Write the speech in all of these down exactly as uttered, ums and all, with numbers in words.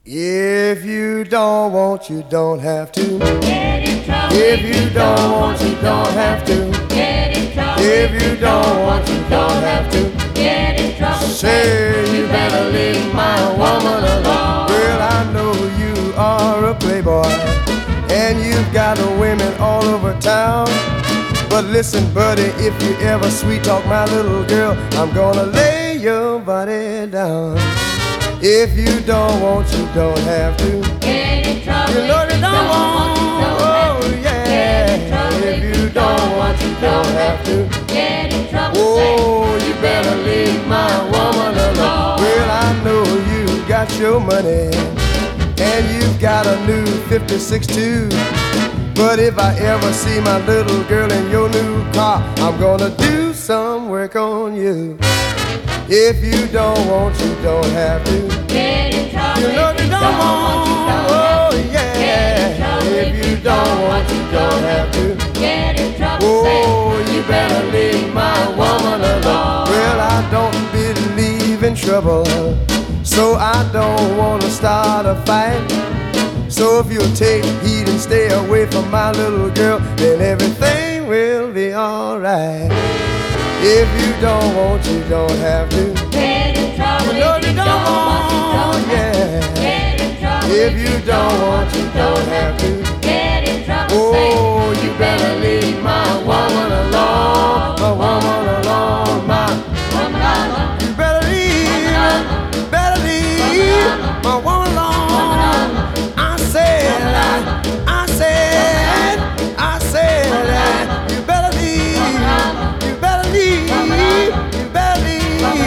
If you don't want, you don't have to. Get in trouble. If you don't want, you don't have to. Get in trouble. If you don't want, you don't have to. Get in trouble. Say you better leave my woman alone. Well, I know you are a playboy, and you've got women all over town. But listen, buddy, if you ever sweet talk my little girl, I'm gonna lay your body down. If you don't want, you don't have to. Get in trouble. You know you don't want, oh yeah. If you don't want, you don't have to. Get in trouble. Oh, you better leave my woman alone. Well, I know you got your money, and you've got a new fifty-six too. But if I ever see my little girl in your new car, I'm gonna do some work on you. If you don't want, you don't have to. Get in trouble. You know you don't want, oh yeah. If you don't want, you don't have to. Get in trouble. Oh, you better leave my woman alone. Well, I don't believe in trouble, so I don't want to start a fight. So if you'll take heed and stay away from my little girl, then everything will be alright. If you don't want, you don't have to. Get in trouble. You know you don't want, yeah. Get in trouble. If you don't want, you don't have to. Get in trouble. Oh, you better leave my woman alone, my woman alone, my. Woman alone. You better leave, you better leave my woman alone. I said, I said, I said, you better leave, you better leave, you better leave my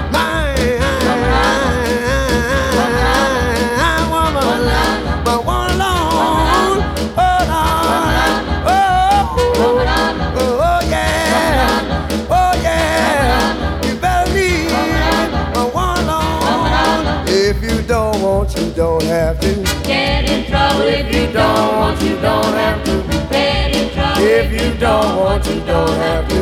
woman, my woman alone. Oh Lord, oh, oh yeah, oh yeah, you better leave my woman alone. If you don't want, you don't have to. Get in trouble. If you don't want, you don't have to. Get in trouble. If you don't want, you don't have to.